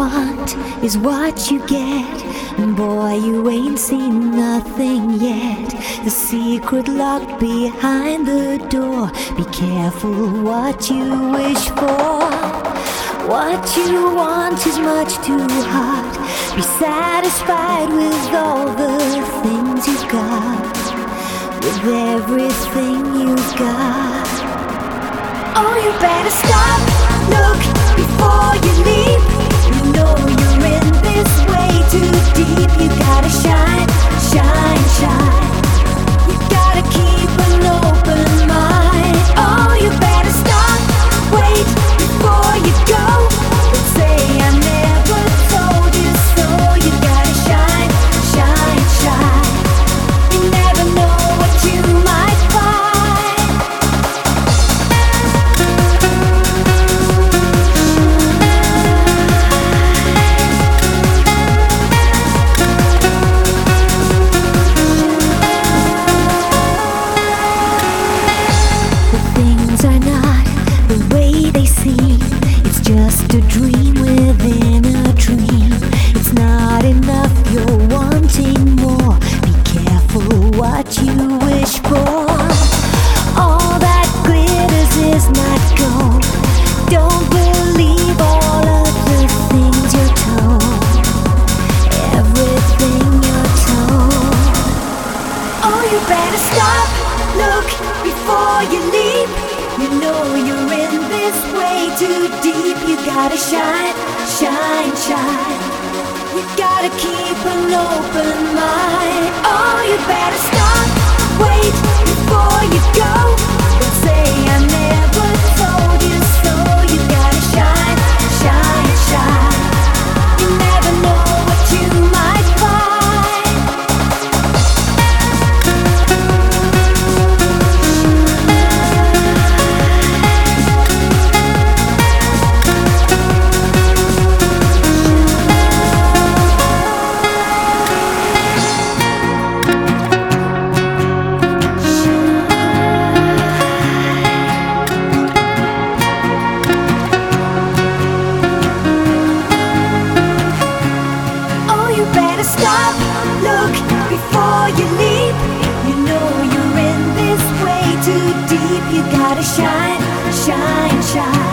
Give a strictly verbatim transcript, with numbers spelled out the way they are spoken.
want is what you get, and boy, you ain't seen nothing yet. The secret locked behind the door. Be careful what you wish for. What you want is much too hard. Be satisfied with all the things you've got, with everything you've got. Oh, you better stop, look before you leave. You know you're in this way too deep. You gotta shine, shine, shine. You gotta keep an open mind. Oh, you better stop, wait before you go. Don't say I never told you so. You gotta shine, shine, shine. You never know what you might find. Just a dream within a dream. It's not enough, you're wanting more. Be careful what you wish for. All that glitters is not gold. Don't believe all of the things you're told, everything you're told. Oh, you better stop, look before you leave. You know you're in this way too deep. You gotta shine, shine, shine. You gotta keep an open mind. Oh, you better stop, wait before you go. Don't say I never told you so. You gotta shine, shine, shine. You never know what you might find. Stop, look before you leave. You know you're in this way too deep. You gotta shine, shine, shine.